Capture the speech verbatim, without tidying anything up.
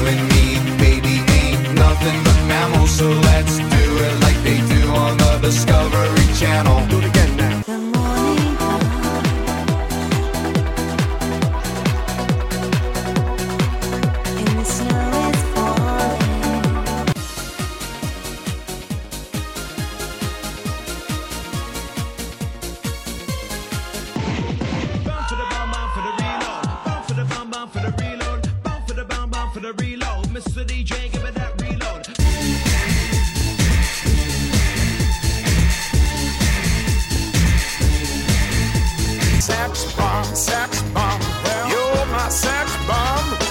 and me, baby, ain't nothing but mammals. So let's do it like they do on the Discovery Channel. Do it again now. The morning comes, and the snow is falling. Bound for the bomb, bound for the reload. Bound for the bomb, bound for the reload. Bound for the bomb, bound for the reload. Mister D J, give it that reload. Sex bomb, sex bomb, you're my sex bomb.